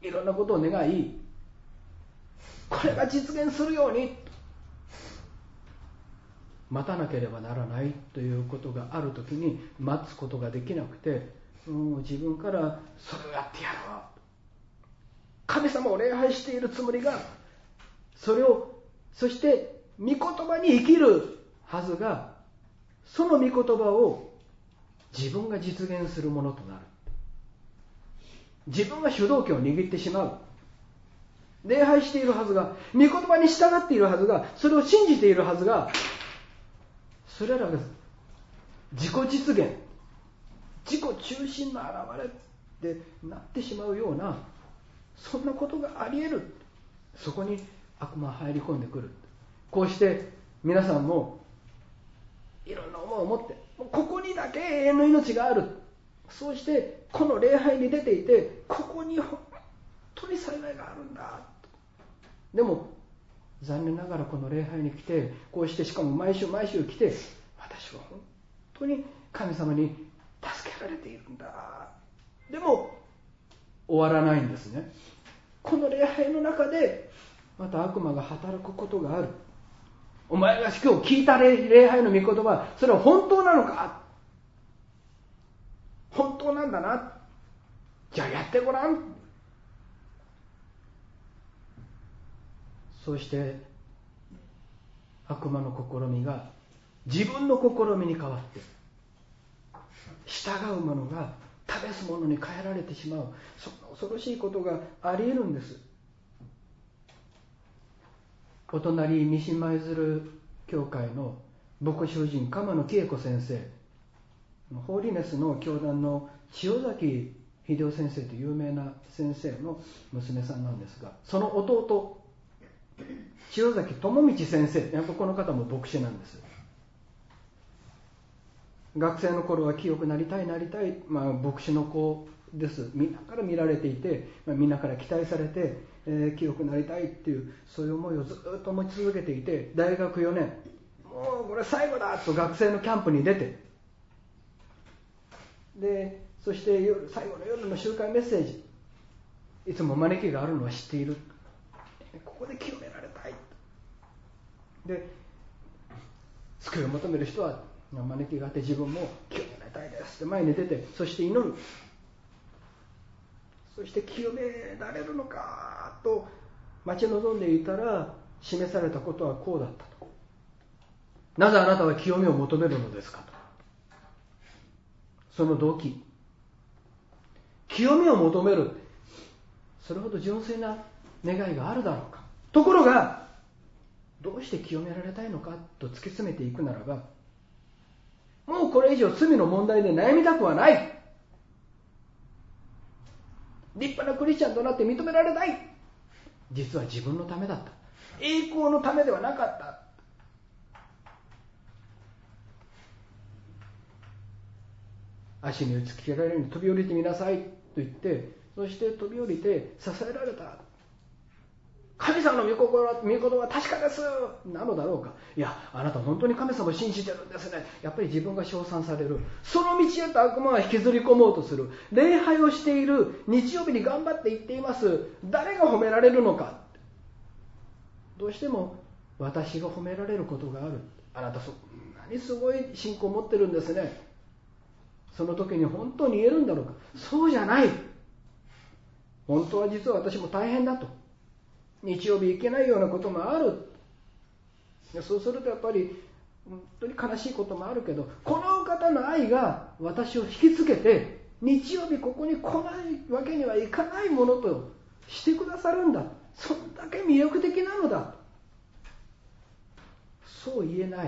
いろんなことを願い、これが実現するように待たなければならないということがあるときに、待つことができなくて、もう自分からそれをやってやろう、神様を礼拝しているつもりが、そして御言葉に生きるはずが、その御言葉を自分が実現するものとなる。自分が主導権を握ってしまう。礼拝しているはずが、御言葉に従っているはずが、それを信じているはずが、それらが自己実現、自己中心の表れでなってしまうような、そんなことがあり得る。そこに悪魔は入り込んでくる。こうして皆さんもいろんな思いを持って、ここにだけ永遠の命がある、そうしてこの礼拝に出ていて、ここに本当に幸いがあるんだ。でも残念ながらこの礼拝に来て、こうしてしかも毎週毎週来て、私は本当に神様に助けられているんだ。でも終わらないんですね。この礼拝の中でまた悪魔が働くことがある。お前が今日聞いた礼拝の御言葉、それは本当なのか、本当なんだな、じゃあやってごらん。そして悪魔の試みが自分の試みに変わって、従う者が試す者に変えられてしまう、そんな恐ろしいことがあり得るんです。お隣西舞鶴教会の牧師夫人鎌野恵子先生、ホーリネスの教団の千代崎秀夫先生という有名な先生の娘さんなんですが、その弟千代崎智道先生、やっぱこの方も牧師なんです。学生の頃は清くなりたい、牧師の子です。みんなから見られていて、みんなから期待されて、清くなりたいっていう、そういう思いをずっと持ち続けていて、大学4年、もうこれ最後だと学生のキャンプに出て、でそして最後の夜の集会メッセージ、いつも招きがあるのは知っている。ここで清められたい。で救いを求める人は招きがあって、自分も清められたいですって前に出て、そして祈る。そして清められるのかと待ち望んでいたら、示されたことはこうだったと。なぜあなたは清めを求めるのですかと。その動機、清めを求める、それほど純粋な願いがあるだろうか。ところがどうして清められたいのかと突き詰めていくならば、もうこれ以上罪の問題で悩みたくはない、立派なクリスチャンとなって認められたい、実は自分のためだった、栄光のためではなかった。足に打ちつけられるように飛び降りてみなさいと言って、そして飛び降りて支えられた。神様の御言葉は確かですなのだろうか。いや、あなた本当に神様を信じてるんですね。やっぱり自分が称賛される。その道へと悪魔は引きずり込もうとする。礼拝をしている、日曜日に頑張って行っています、誰が褒められるのか。どうしても私が褒められることがある。あなたそんなにすごい信仰を持ってるんですね。その時に本当に言えるんだろうか。そうじゃない。本当は実は私も大変だと、日曜日行けないようなこともある。そうするとやっぱり本当に悲しいこともあるけど、この方の愛が私を引きつけて、日曜日ここに来ないわけにはいかないものとしてくださるんだ。そんだけ魅力的なのだ。そう言えない。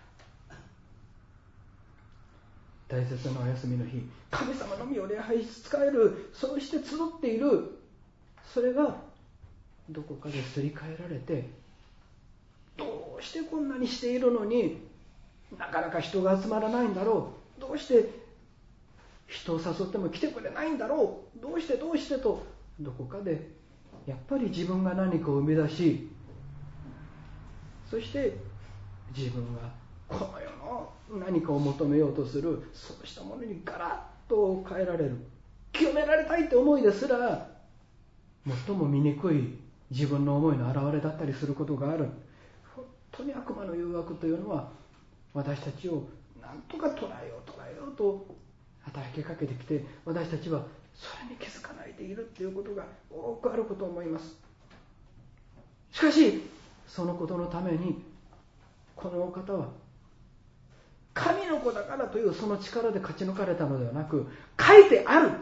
大切なお休みの日、神様のみを礼拝し仕える、そうして集っている、それがどこかですり替えられて、どうしてこんなにしているのになかなか人が集まらないんだろう、どうして人を誘っても来てくれないんだろう、どうしてと、どこかでやっぱり自分が何かを生み出し、そして自分がこの世の何かを求めようとする、そうしたものにガラッと変えられる。清められたいって思いですら最も醜い自分の思いの表れだったりすることがある。本当に悪魔の誘惑というのは私たちを何とか捉えようと働きかけてきて、私たちはそれに気づかないでいるということが多くあることを思います。しかしそのことのためにこのお方は神の子だからというその力で勝ち抜かれたのではなく、書いてある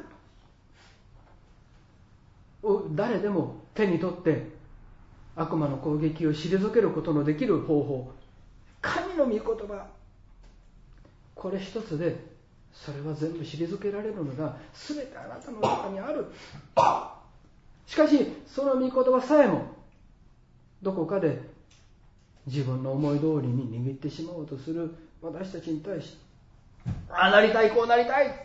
を誰でも手に取って悪魔の攻撃を退けることのできる方法、神の御言葉、これ一つでそれは全部退けられるのが全てあなたの中にある。しかしその御言葉さえもどこかで自分の思い通りに握ってしまおうとする私たちに対して、ああなりたい、こうなりたい、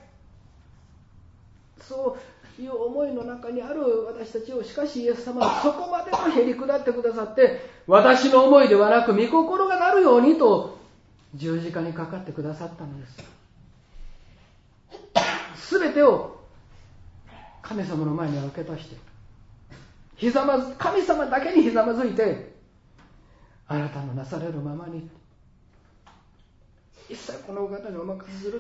そういう思いの中にある私たちを、しかしイエス様はそこまでもへり下ってくださって、私の思いではなく御心がなるようにと十字架にかかってくださったのです。すべてを神様の前に明け出して、神様だけにひざまずいて、あなたのなされるままに一切このお方にお任せする。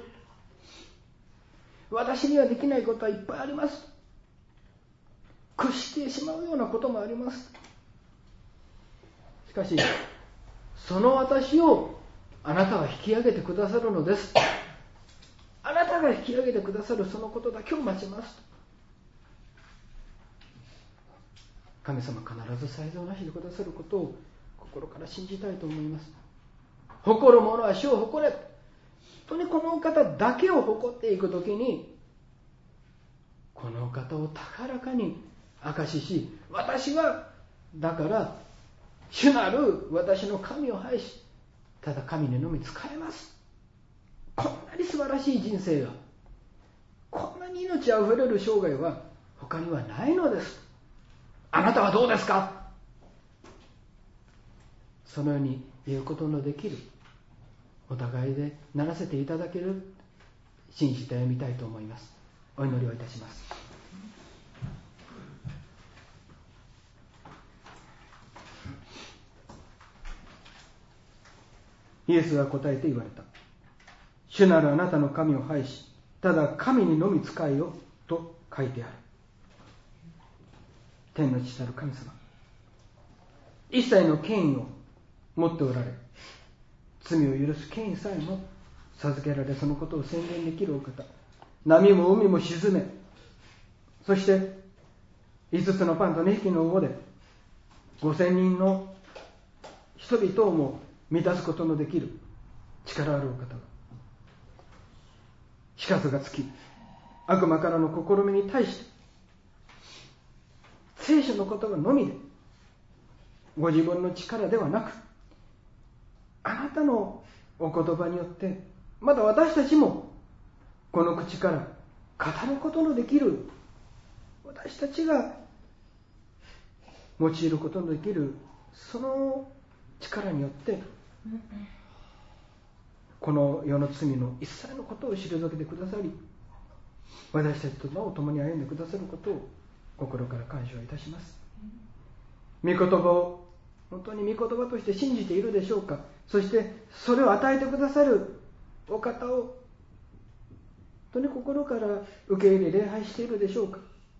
私にはできないことはいっぱいあります。屈してしまうようなこともあります。しかしその私をあなたは引き上げてくださるのです。あなたが引き上げてくださるそのことだけを待ちます。神様必ず才能なしでくださることを心から信じたいと思います。誇る者は主を誇れ。本当にこのお方だけを誇っていくときに、このお方を高らかに証しし、私はだから主なる私の神を拝し、ただ神にのみ仕えます。こんなに素晴らしい人生が、こんなに命あふれる生涯は他にはないのです。あなたはどうですか？そのように言うことのできる、お互いでならせていただける、信じて歩みたいと思います。お祈りをいたします。イエスは答えて言われた。主なるあなたの神を拝し、ただ神にのみ仕えよと書いてある。天の父なる神様、一切の権威を持っておられ、罪を許す権威さえも授けられ、そのことを宣言できるお方、波も海も沈め、そして5つのパンと2匹の魚で5000人の人々をも満たすことのできる力あるお方が、死活がつき悪魔からの試みに対して聖書の言葉のみで、ご自分の力ではなくあなたのお言葉によって、まだ私たちもこの口から語ることのできる、私たちが用いることのできるその力によって、この世の罪の一切のことを退けてくださり、私たちとの共に歩んでくださることを心から感謝いたします。御言葉を本当に御言葉として信じているでしょうか。そしてそれを与えてくださるお方を本当に心から受け入れ礼拝しているでしょうか。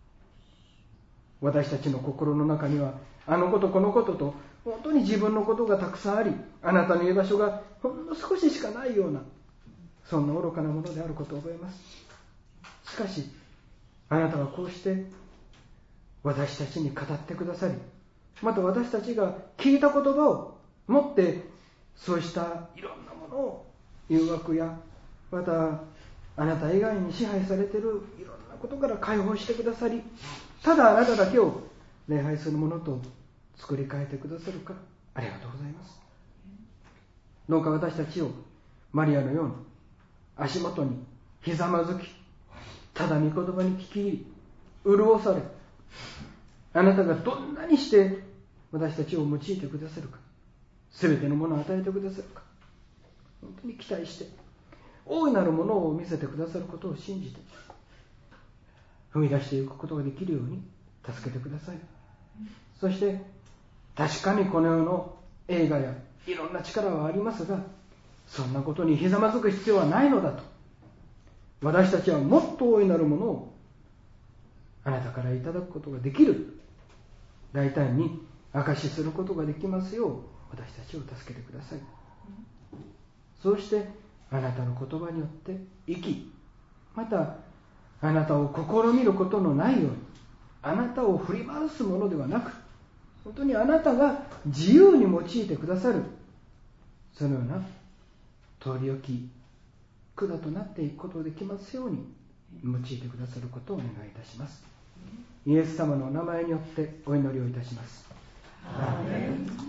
私たちの心の中にはあのことこのことと本当に自分のことがたくさんあり、あなたの居場所がほんの少ししかないような、そんな愚かなものであることを覚えます。しかしあなたはこうして私たちに語ってくださり、また私たちが聞いた言葉を持ってそうしたいろんなものを、誘惑やまたあなた以外に支配されているいろんなことから解放してくださり、ただあなただけを礼拝するものと作り変えてくださるからありがとうございます。どうか私たちをマリアのように足元にひざまずき、ただ御言葉に聞き入り潤され、あなたがどんなにして私たちを用いてくださるか、すべてのものを与えてくださるか、本当に期待して大いなるものを見せてくださることを信じて踏み出していくことができるように助けてください。そして確かにこの世の映画やいろんな力はありますが、そんなことにひざまずく必要はないのだと。私たちはもっと大いなるものをあなたからいただくことができる、大胆に証しすることができますよう私たちを助けてください。そうしてあなたの言葉によって生き、またあなたを試みることのないように、あなたを振り回すものではなく、本当にあなたが自由に用いてくださる、そのような取り置き管となっていくことができますように用いてくださることをお願いいたします。イエス様のお名前によってお祈りをいたします。アーメン。